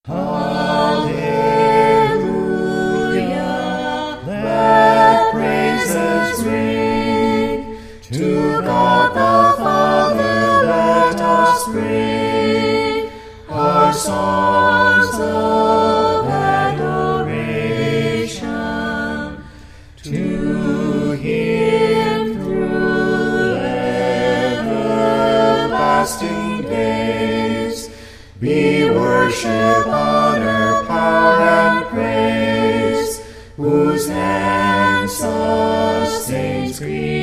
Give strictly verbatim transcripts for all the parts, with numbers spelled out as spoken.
Hallelujah, let praises ring. To God the Father let us bring our songs of adoration. To Him through everlasting days be worship, honor, power, and praise, whose hand sustains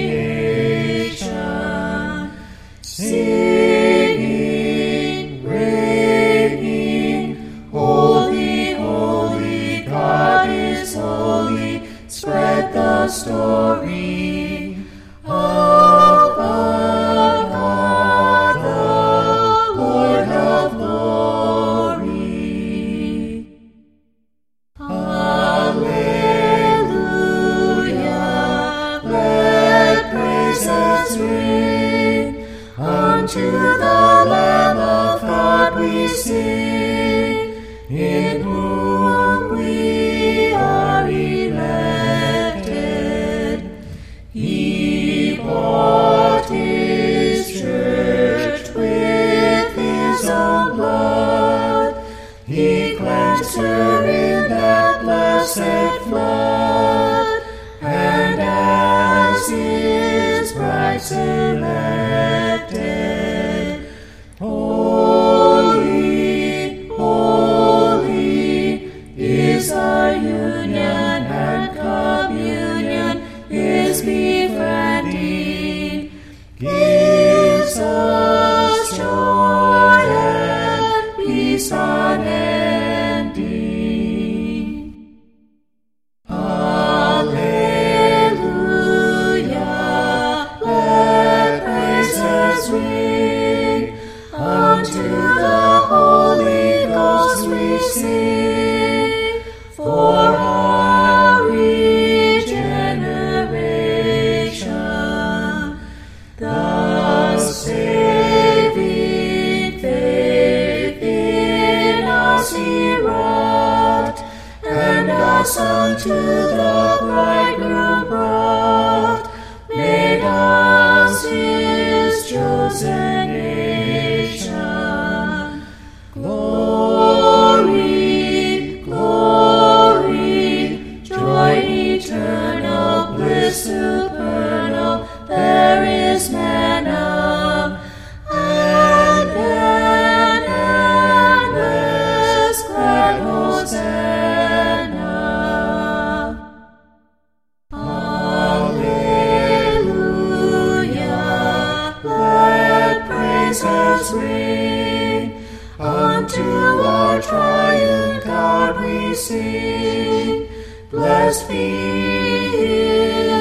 creation. Singing, reigning, holy, holy, God is holy. Spread the story of the God, the Lord of glory. Hallelujah, let praises ring. Unto the Lamb of God we sing, in whom we are elected. He bought His church with His own blood. He cleansed her in that blessed flood, and as His bride selected, holy, holy is our union, and communion is befriending, gives us joy and peace unending. Hallelujah, let praises ring. Unto the Holy Ghost we sing, for our regeneration. The saving faith in us He wrought, and us unto the bridegroom brought, made us His chosen nation. Glory, glory, joy eternal, bliss supernal, there is manna, and an endless glad Hosanna. Hallelujah, let praises ring. Unto our triune God we sing, blessed be